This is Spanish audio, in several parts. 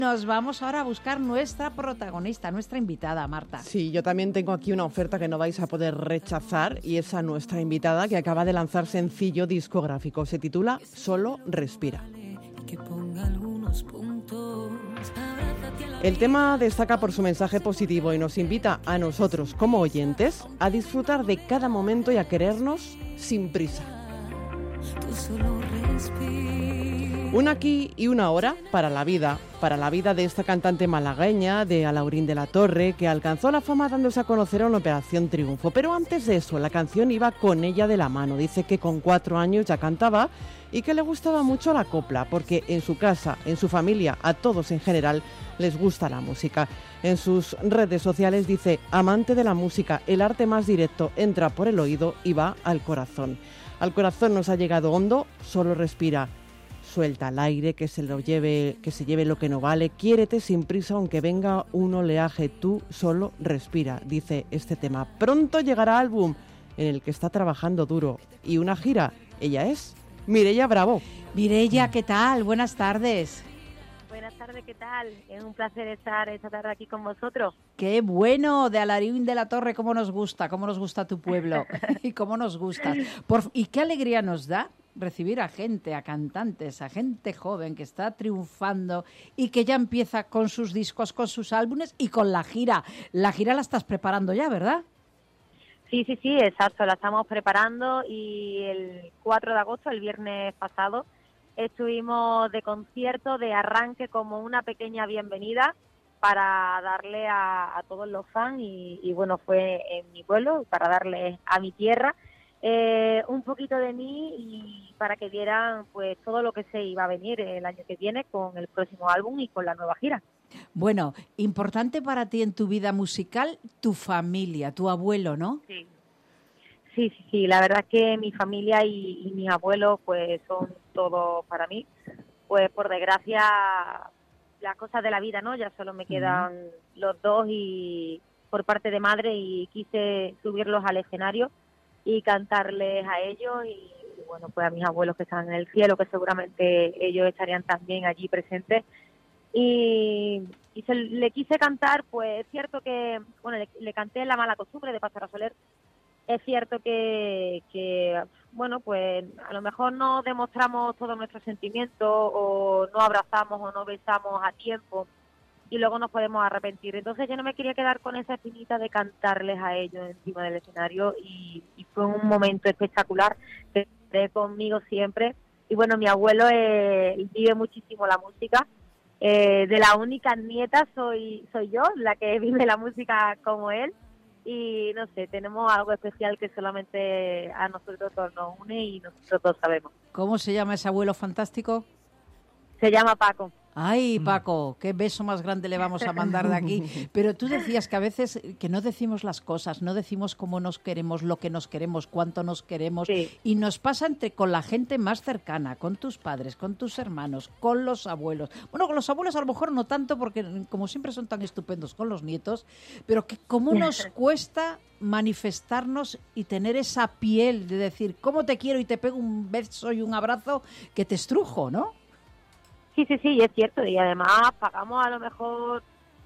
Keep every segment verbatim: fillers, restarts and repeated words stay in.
Nos vamos ahora a buscar nuestra protagonista, nuestra invitada, Marta. Sí, yo también tengo aquí una oferta que no vais a poder rechazar y es a nuestra invitada que acaba de lanzar sencillo discográfico. Se titula Solo Respira. El tema destaca por su mensaje positivo y nos invita a nosotros como oyentes a disfrutar de cada momento y a querernos sin prisa. Una aquí y una ahora para la vida, para la vida de esta cantante malagueña, de Alaurín de la Torre, que alcanzó la fama dándose a conocer en Operación Triunfo. Pero antes de eso, la canción iba con ella de la mano. Dice que con cuatro años ya cantaba y que le gustaba mucho la copla, porque en su casa, en su familia, a todos en general, les gusta la música. En sus redes sociales dice, amante de la música, el arte más directo entra por el oído y va al corazón. Al corazón nos ha llegado hondo, solo respira. Suelta el aire, que se lo lleve, que se lleve lo que no vale. Quiérete sin prisa, aunque venga un oleaje. Tú solo respira, dice este tema. Pronto llegará álbum en el que está trabajando duro. Y una gira, ella es Mireia Bravo. Mireia, ¿qué tal? Buenas tardes. Buenas tardes, ¿qué tal? Es un placer estar esta tarde aquí con vosotros. ¡Qué bueno! De Alaurín de la Torre, cómo nos gusta, cómo nos gusta tu pueblo y cómo nos gusta. Por, y qué alegría nos da recibir a gente, a cantantes, a gente joven que está triunfando y que ya empieza con sus discos, con sus álbumes y con la gira. La gira la estás preparando ya, ¿verdad? Sí, sí, sí, exacto, la estamos preparando y el cuatro de agosto, el viernes pasado, estuvimos de concierto, de arranque, como una pequeña bienvenida para darle a, a todos los fans y, y bueno, fue en mi pueblo, para darle a mi tierra eh, un poquito de mí y para que vieran pues todo lo que se iba a venir el año que viene con el próximo álbum y con la nueva gira. Bueno, importante para ti en tu vida musical, tu familia, tu abuelo, ¿no? Sí. Sí, sí, sí, la verdad es que mi familia y, y mis abuelos pues son todo para mí. Pues por desgracia las cosas de la vida, ¿no? Ya solo me quedan uh-huh. los dos y por parte de madre y quise subirlos al escenario y cantarles a ellos y bueno, pues a mis abuelos que están en el cielo, que seguramente ellos estarían también allí presentes. Y, y se le quise cantar, pues es cierto que, bueno, le, le canté La mala costumbre de Pastora Soler. Es cierto que, que, bueno, pues a lo mejor no demostramos todos nuestros sentimientos o no abrazamos o no besamos a tiempo y luego nos podemos arrepentir. Entonces yo no me quería quedar con esa espinita de cantarles a ellos encima del escenario y, y fue un momento espectacular que esté conmigo siempre. Y bueno, mi abuelo eh, vive muchísimo la música. Eh, de la única nieta soy soy yo, la que vive la música como él. Y no sé, tenemos algo especial que solamente a nosotros todos nos une y nosotros todos sabemos. ¿Cómo se llama ese abuelo fantástico? Se llama Paco. Ay, Paco, qué beso más grande le vamos a mandar de aquí. Pero tú decías que a veces que no decimos las cosas, no decimos cómo nos queremos, lo que nos queremos, cuánto nos queremos. Sí. Y nos pasa entre con la gente más cercana, con tus padres, con tus hermanos, con los abuelos. Bueno, con los abuelos a lo mejor no tanto porque como siempre son tan estupendos con los nietos, pero que cómo nos cuesta manifestarnos y tener esa piel de decir cómo te quiero y te pego un beso y un abrazo que te estrujo, ¿no? Sí, sí, sí, es cierto. Y además pagamos a lo mejor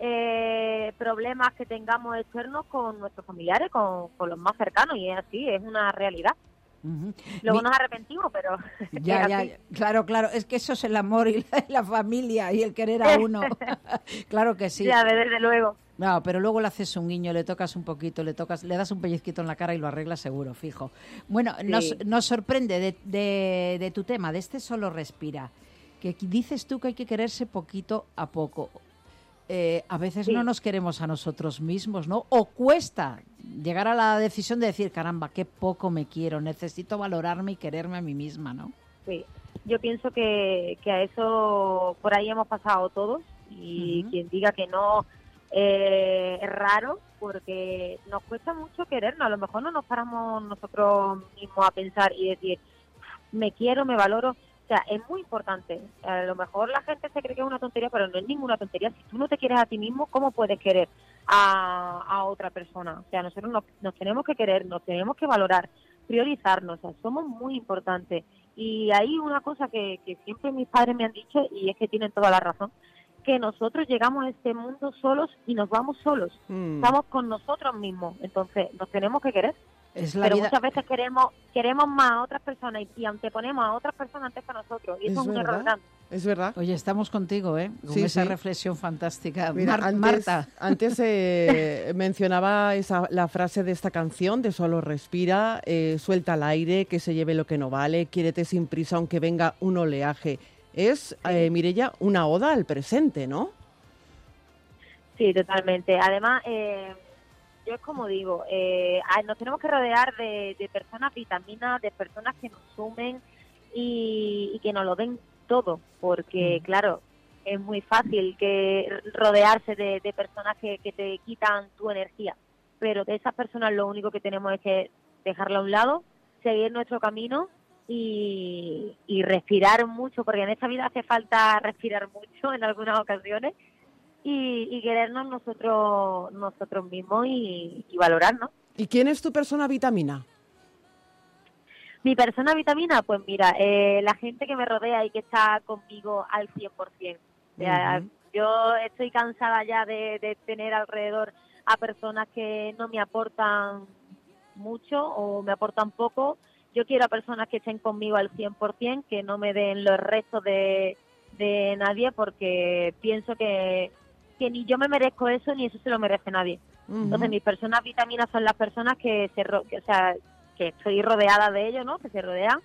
eh, problemas que tengamos externos con nuestros familiares, con, con los más cercanos. Y es así, es una realidad. Uh-huh. Luego Mi... nos arrepentimos, pero... Ya, ya, ya, claro, claro. Es que eso es el amor y la, la familia y el querer a uno. Claro que sí. Ya, desde luego. No, pero luego le haces un guiño, le tocas un poquito, le tocas, le das un pellizquito en la cara y lo arreglas seguro, fijo. Bueno, sí. nos, nos sorprende de, de, de tu tema, de este Solo Respira, que dices tú que hay que quererse poquito a poco. Eh, a veces sí. no nos queremos a nosotros mismos, ¿no? O cuesta llegar a la decisión de decir, caramba, qué poco me quiero, necesito valorarme y quererme a mí misma, ¿no? Sí, yo pienso que, que a eso por ahí hemos pasado todos y uh-huh. quien diga que no eh, es raro porque nos cuesta mucho querernos. A lo mejor no nos paramos nosotros mismos a pensar y decir, me quiero, me valoro. O sea, es muy importante. A lo mejor la gente se cree que es una tontería, pero no es ninguna tontería. Si tú no te quieres a ti mismo, ¿cómo puedes querer a, a otra persona? O sea, nosotros nos, nos tenemos que querer, nos tenemos que valorar, priorizarnos. O sea, somos muy importantes. Y hay una cosa que, que siempre mis padres me han dicho, y es que tienen toda la razón, que nosotros llegamos a este mundo solos y nos vamos solos. Mm. Estamos con nosotros mismos, entonces nos tenemos que querer. Es la Pero vida... muchas veces queremos queremos más a otras personas y, y anteponemos a otras personas antes que a nosotros. Y eso es, es un error grande. Es verdad. Oye, estamos contigo, ¿eh? Con sí, esa sí. reflexión fantástica. Mira, Mar- antes, Marta. Antes eh, mencionaba esa, la frase de esta canción, de Solo respira, eh, suelta al aire, que se lleve lo que no vale, quiérete sin prisa aunque venga un oleaje. Es, eh, Mireia, una oda al presente, ¿no? Sí, totalmente. Además, eh, yo es como digo, eh, nos tenemos que rodear de, de personas vitaminas, de personas que nos sumen y, y que nos lo den todo, porque, mm. claro, es muy fácil que rodearse de, de personas que, que te quitan tu energía, pero de esas personas lo único que tenemos es que dejarla a un lado, seguir nuestro camino y, y respirar mucho, porque en esta vida hace falta respirar mucho en algunas ocasiones y, y querernos nosotros nosotros mismos y, y valorarnos. ¿Y quién es tu persona vitamina? Mi persona vitamina, pues mira, eh, la gente que me rodea y que está conmigo al cien por ciento. O sea, uh-huh. Yo estoy cansada ya de, de tener alrededor a personas que no me aportan mucho o me aportan poco. Yo quiero a personas que estén conmigo al cien por ciento, que no me den los restos de, de nadie, porque pienso que, que ni yo me merezco eso, ni eso se lo merece nadie. Uh-huh. Entonces, mis personas vitaminas son las personas que se... Que, o sea, que estoy rodeada de ellos, ¿no? Que se rodean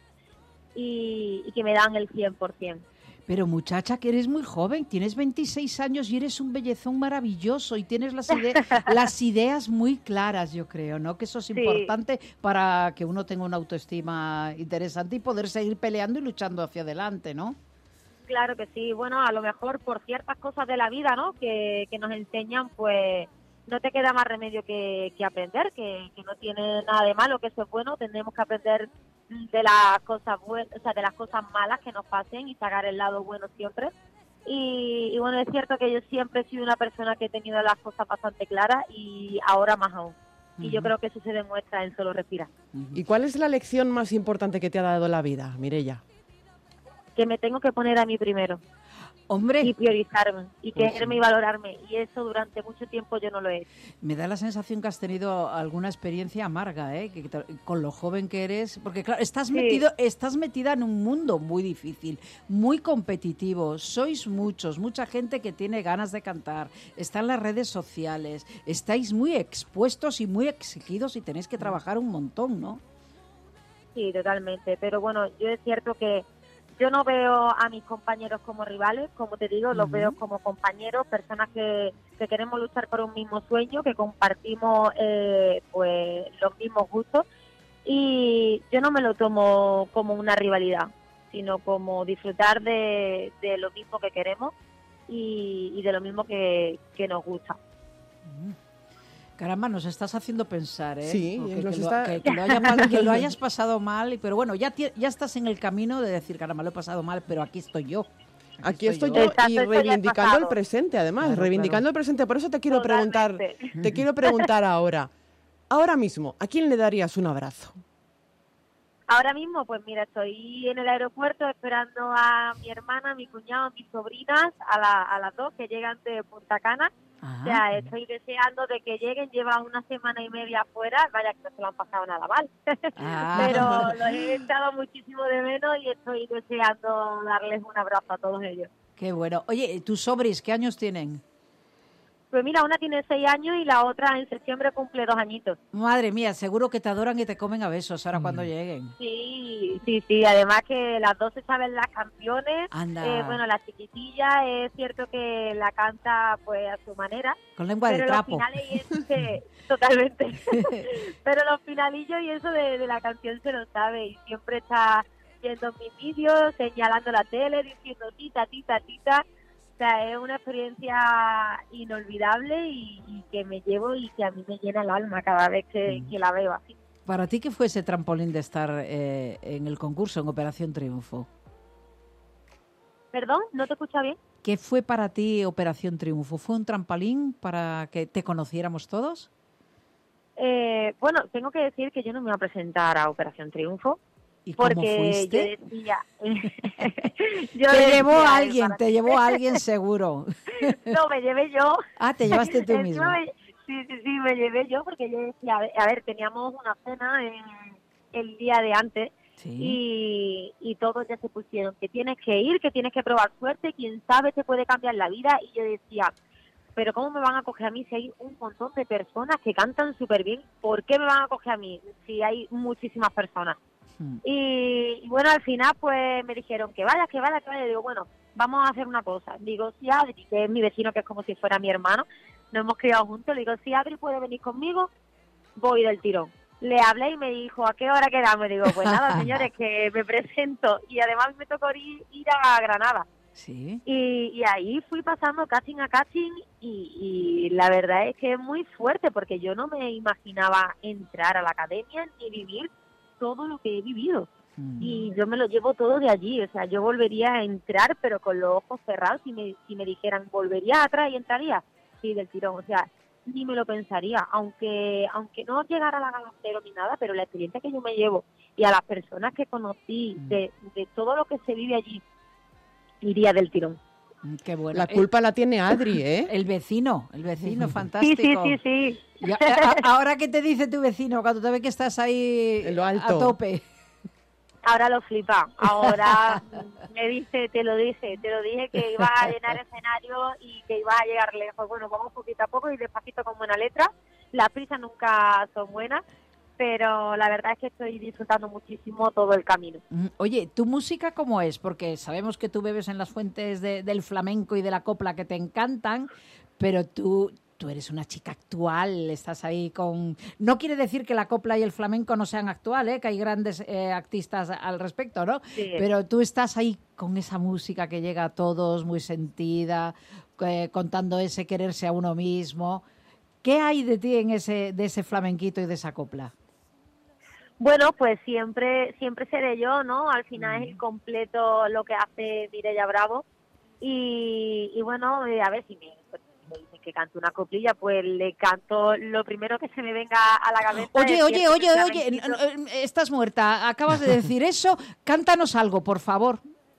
y, y que me dan el cien por ciento. Pero muchacha, que eres muy joven, tienes veintiséis años y eres un bellezón maravilloso y tienes las, ide- las ideas muy claras, yo creo, ¿no? Que eso es sí. importante para que uno tenga una autoestima interesante y poder seguir peleando y luchando hacia adelante, ¿no? Claro que sí. Bueno, a lo mejor por ciertas cosas de la vida, ¿no? Que, que nos enseñan, pues... no te queda más remedio que, que aprender, que, que no tiene nada de malo, que eso es bueno. Tendremos que aprender de las cosas buenas, o sea, de las cosas malas que nos pasen y sacar el lado bueno siempre. Y, y bueno, es cierto que yo siempre he sido una persona que he tenido las cosas bastante claras y ahora más aún. Uh-huh. Y yo creo que eso se demuestra en Solo Respira. Uh-huh. ¿Y cuál es la lección más importante que te ha dado la vida, Mireia? Que me tengo que poner a mí primero. Hombre. Y priorizarme, y pues quererme sí. y valorarme. Y eso durante mucho tiempo yo no lo he hecho. Me da la sensación que has tenido alguna experiencia amarga, ¿eh? Que, que, con lo joven que eres. Porque claro, estás, sí. metido, estás metida en un mundo muy difícil, muy competitivo. Sois muchos, mucha gente que tiene ganas de cantar. Está en las redes sociales. Estáis muy expuestos y muy exigidos y tenéis que trabajar un montón, ¿no? Sí, totalmente. Pero bueno, yo es cierto que yo no veo a mis compañeros como rivales, como te digo, uh-huh. los veo como compañeros, personas que, que queremos luchar por un mismo sueño, que compartimos eh, pues los mismos gustos, y yo no me lo tomo como una rivalidad, sino como disfrutar de, de lo mismo que queremos y, y de lo mismo que, que nos gusta. Uh-huh. Caramba, nos estás haciendo pensar, ¿eh? Sí, que, nos que, está... lo, que, que, lo haya, que lo hayas pasado mal, pero bueno, ya, ya estás en el camino de decir, caramba, lo he pasado mal, pero aquí estoy yo. Aquí, aquí estoy, estoy yo, yo y reivindicando el presente, además, claro, reivindicando claro. el presente. Por eso te quiero Totalmente. preguntar, te quiero preguntar ahora, ahora mismo, ¿a quién le darías un abrazo? Ahora mismo, pues mira, estoy en el aeropuerto esperando a mi hermana, a mi cuñado, a mis sobrinas, a, la, a las dos que llegan de Punta Cana. Ajá. O sea, estoy deseando de que lleguen, lleva una semana y media afuera, vaya que no se lo han pasado nada mal, ah. pero los he echado muchísimo de menos y estoy deseando darles un abrazo a todos ellos. Qué bueno. Oye, ¿tus sobris qué años tienen? Pues mira, una tiene seis años y la otra en septiembre cumple dos añitos. Madre mía, seguro que te adoran y te comen a besos ahora mm. cuando lleguen. Sí, sí, sí. Además que las dos se saben las canciones. Anda. Eh, bueno, la chiquitilla es cierto que la canta pues a su manera. Con lengua de trapo. Pero los finales y eso se... Totalmente. Pero los finalillos y eso de, de la canción se lo sabe y siempre está viendo mis vídeos, señalando la tele, diciendo tita, tita, tita. O sea, es una experiencia inolvidable y, y que me llevo y que a mí me llena el alma cada vez que, que la veo así. ¿Para ti qué fue ese trampolín de estar eh, en el concurso, en Operación Triunfo? ¿Perdón? ¿No te escucha bien? ¿Qué fue para ti Operación Triunfo? ¿Fue un trampolín para que te conociéramos todos? Eh, bueno, tengo que decir que yo no me voy a presentar a Operación Triunfo. ¿Y cómo porque fuiste? yo decía... yo te decía, llevó a alguien, para te qué. llevó a alguien seguro. No, me llevé yo. Ah, te llevaste tú Encima mismo. me- sí, sí, sí, me llevé yo porque yo decía, a ver, a ver, teníamos una cena en, el día de antes Sí. y, y todos ya se pusieron que tienes que ir, que tienes que probar suerte, quién sabe te puede cambiar la vida. Y yo decía, pero ¿cómo me van a coger a mí si hay un montón de personas que cantan súper bien? ¿Por qué me van a coger a mí si hay muchísimas personas? Mm. Y, y bueno, al final pues me dijeron que vaya, que vaya, que vaya. Y digo, bueno, vamos a hacer una cosa. Digo, si Adri, que es mi vecino, que es como si fuera mi hermano, nos hemos criado juntos, le digo, si Adri puede venir conmigo, voy del tirón. Le hablé y me dijo, ¿a qué hora quedamos? Digo, pues nada, señores, que me presento. Y además me tocó ir, ir a Granada. Sí. Y, y ahí fui pasando casting a casting y, y la verdad es que es muy fuerte porque yo no me imaginaba entrar a la academia ni vivir todo lo que he vivido. Mm. Y yo me lo llevo todo de allí, o sea, yo volvería a entrar pero con los ojos cerrados. Si me, si me dijeran, ¿volvería atrás y entraría? Sí, del tirón, o sea, ni me lo pensaría, aunque aunque no llegara a la gala cero ni nada, pero la experiencia que yo me llevo y a las personas que conocí, de, de todo lo que se vive allí, iría del tirón. Mm, Qué bueno. La Eh, culpa la tiene Adri, ¿eh? El vecino, el vecino, Sí, fantástico. sí, sí, sí. Y a- a- ahora, ¿qué te dice tu vecino cuando te ve que estás ahí En lo alto. a tope? Ahora lo flipa, ahora me dice, te lo dije, te lo dije que iba a llenar escenario y que iba a llegar lejos. Bueno, vamos poquito a poco y despacito con buena letra. Las prisas nunca son buenas, pero la verdad es que estoy disfrutando muchísimo todo el camino. Mm, Oye, ¿tu música cómo es? Porque sabemos que tú bebes en las fuentes de- del flamenco y de la copla que te encantan, pero tú, tú eres una chica actual, estás ahí con... No quiere decir que la copla y el flamenco no sean actuales, que hay grandes eh, artistas al respecto, ¿no? Sí. Pero tú estás ahí con esa música que llega a todos, muy sentida, eh, contando ese quererse a uno mismo. ¿Qué hay de ti en ese, de ese flamenquito y de esa copla? Bueno, pues siempre siempre seré yo, ¿no? Al final es el completo lo que hace Mireia Bravo. Y, y bueno, eh, a ver si me, pues, me dicen que canto una coplilla, pues le canto lo primero que se me venga a la cabeza. Oye, es oye, cierto oye, que oye, flamenquito- n- n- estás muerta, acabas de decir eso, cántanos algo, por favor.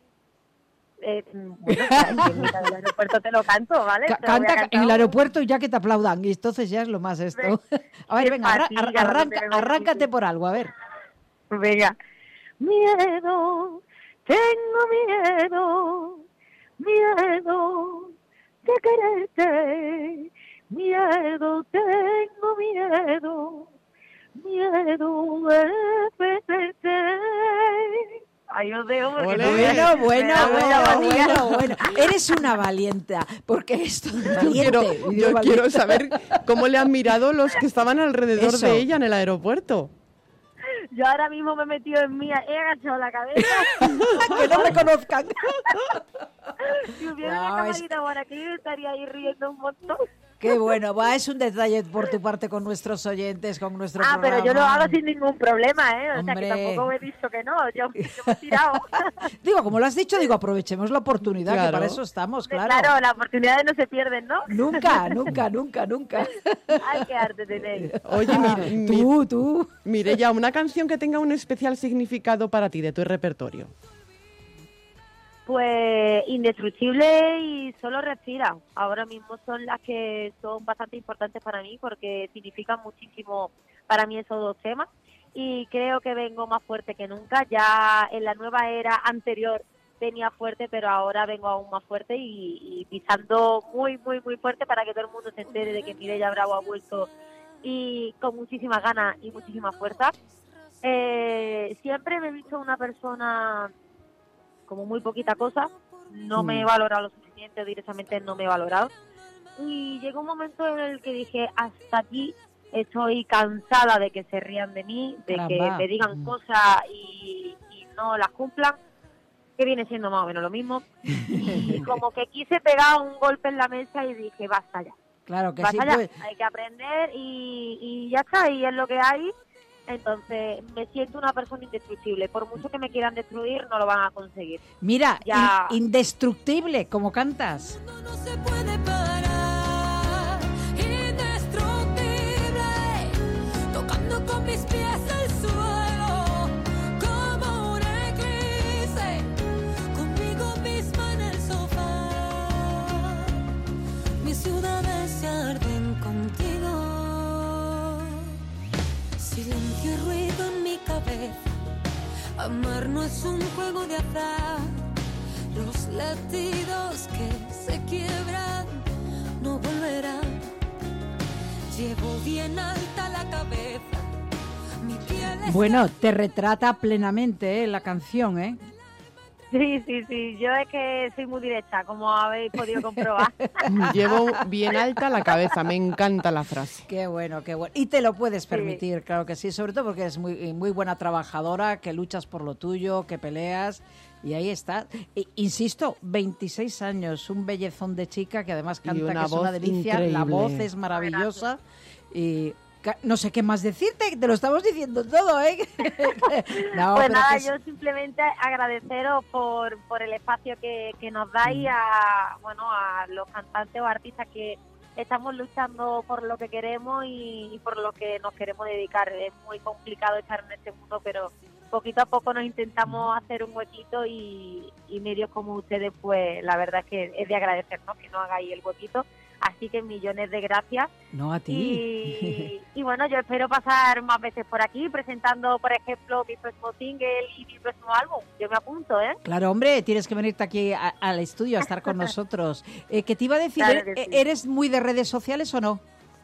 Eh, bueno, en mitad del aeropuerto te lo canto, ¿vale? Ca- Te lo voy a canta cantar en el un- aeropuerto y ya que te aplaudan, y entonces ya es lo más esto. A ver, qué venga, arra- fácil, ar- ya lo arranca, tengo arráncate difícil. por algo, a ver. Venga. Miedo, tengo miedo, miedo de quererte, miedo, tengo miedo, miedo de perderte. Ay, os dejo porque Ole. no me- Bueno, me bueno, da mucha bueno, manía. bueno, bueno. Eres una valiente, porque esto es Yo valiente. quiero, y yo valiente. quiero saber cómo le han mirado los que estaban alrededor Eso. de ella en el aeropuerto. Yo ahora mismo me he metido en mía, he agachado la cabeza. Que no me conozcan. Si hubiera No, una es- camarita por aquí, estaría ahí riendo un montón. Qué bueno, va, es un detalle por tu parte con nuestros oyentes, con nuestro Ah, programa. pero yo lo hago sin ningún problema, ¿eh? O sea, Hombre. que tampoco me he dicho que no. Yo, yo me he tirado. Digo, como lo has dicho, digo, aprovechemos la oportunidad, que Claro. para eso estamos, claro. Claro, las oportunidades no se pierden, ¿no? Nunca, nunca, nunca, nunca. Ay, qué arte tenéis. Oye, mi, mi- Tú, tú. Mireia, una canción que tenga un especial significado para ti de tu repertorio. Pues Indestructible y Solo Respira. Ahora mismo son las que son bastante importantes para mí porque significan muchísimo para mí esos dos temas. Y creo que vengo más fuerte que nunca. Ya en la nueva era anterior venía fuerte, pero ahora vengo aún más fuerte y, y pisando muy, muy, muy fuerte para que todo el mundo se entere de que Mireia Bravo ha vuelto y con muchísimas ganas y muchísima fuerza. Eh, siempre me he visto una persona como muy poquita cosa, no me he valorado lo suficiente, directamente no me he valorado. Y llegó un momento en el que dije, hasta aquí estoy cansada de que se rían de mí, de Caramba. que me digan Mm. cosas y, y no las cumplan, que viene siendo más o menos lo mismo. Y como que quise pegar un golpe en la mesa y dije, basta ya, Claro que sí, basta ya, pues. hay que aprender y, y ya está, y es lo que hay. Entonces me siento una persona indestructible. Por mucho que me quieran destruir, no lo van a conseguir. Mira, Ya. in- indestructible, como cantas. No, no se puede parar, indestructible, tocando con mis pies el suelo, como ciudades se arden contigo. Silencio y ruido en mi cabeza. Amar no es un juego de azar. Los latidos que se quiebran no volverán. Llevo bien alta la cabeza. Mi piel es Bueno, te retrata plenamente, ¿eh? La canción, ¿eh? Sí, sí, sí. Yo es que soy muy directa, como habéis podido comprobar. Llevo bien alta la cabeza, me encanta la frase. Qué bueno, qué bueno. Y te lo puedes permitir, sí. Claro que sí, sobre todo porque eres muy, muy buena trabajadora, que luchas por lo tuyo, que peleas, y ahí está. E, insisto, veintiséis años, un bellezón de chica que además canta, que es una delicia, increíble. La voz es maravillosa y... No sé qué más decirte, te lo estamos diciendo todo, ¿eh? No, pues nada, es... yo simplemente agradeceros por, por el espacio que, que nos dais a, bueno, a los cantantes o artistas que estamos luchando por lo que queremos y, y por lo que nos queremos dedicar. Es muy complicado estar en este mundo, pero poquito a poco nos intentamos hacer un huequito y, y medios como ustedes, pues la verdad es que es de agradecer, ¿no? Que nos hagáis el huequito. Así que millones de gracias. No, a ti. Y, y bueno, yo espero pasar más veces por aquí presentando, por ejemplo, mi próximo single y mi próximo álbum. Yo me apunto, ¿eh? Claro, hombre, tienes que venirte aquí a, al estudio a estar con nosotros. Eh, ¿Qué te iba a decir? Claro que sí. ¿Eres muy de redes sociales o no?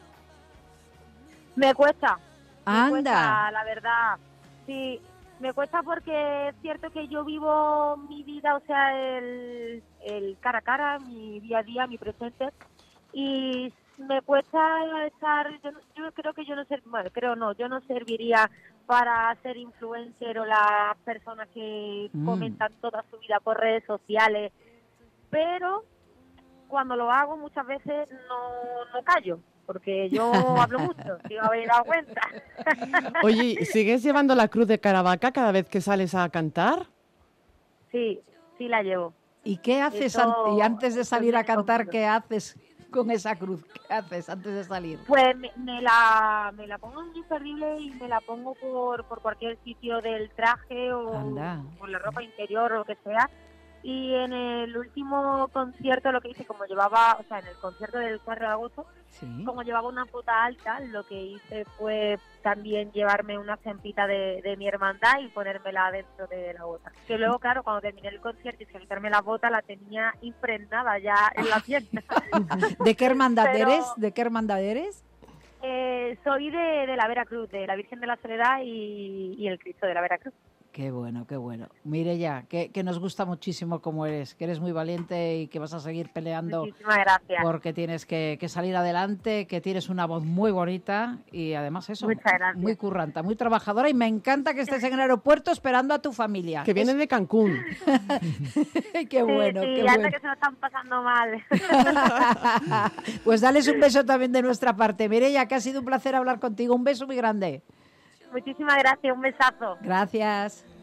Me cuesta. Anda. Me cuesta, la verdad. Sí, me cuesta porque es cierto que yo vivo mi vida, o sea, el, el cara a cara, mi día a día, mi presente. Y me cuesta estar, yo, yo creo que yo no ser, bueno, creo no, yo no serviría para ser influencer o las personas que mm. comentan toda su vida por redes sociales, pero cuando lo hago muchas veces no, no callo, porque yo hablo mucho, si me habéis dado cuenta. Oye, ¿sigues llevando la cruz de Caravaca cada vez que sales a cantar? Sí, sí la llevo. ¿Y qué haces Eso, an- y antes de salir a cantar, conmigo. qué haces con esa cruz? ¿Qué haces antes de salir? Pues me, me la me la pongo en imperdible y me la pongo por, por cualquier sitio del traje o Anda. por la ropa interior o lo que sea. Y en el último concierto lo que hice, como llevaba, o sea, en el concierto del cuatro de agosto, Sí. como llevaba una bota alta, lo que hice fue también llevarme una cempita de, de mi hermandad y ponérmela dentro de la bota. Que luego, claro, cuando terminé el concierto y se quitarme la bota, la tenía impregnada ya en la pierna. ¿De qué hermandad Pero, eres? ¿De qué hermandad eres? Eh, soy de, de la Veracruz, de la Virgen de la Soledad y, y el Cristo de la Veracruz. Qué bueno, qué bueno. Mireia, que, que nos gusta muchísimo cómo eres, que eres muy valiente y que vas a seguir peleando. Muchísimas gracias. Porque tienes que, que salir adelante, que tienes una voz muy bonita y además eso, Muchas gracias. muy curranta, muy trabajadora y me encanta que estés en el aeropuerto esperando a tu familia. Que vienen de Cancún. Qué bueno, sí, sí, qué anda bueno. que se lo están pasando mal. Pues dales un beso también de nuestra parte. Mireia, que ha sido un placer hablar contigo. Un beso muy grande. Muchísimas gracias, un besazo. Gracias.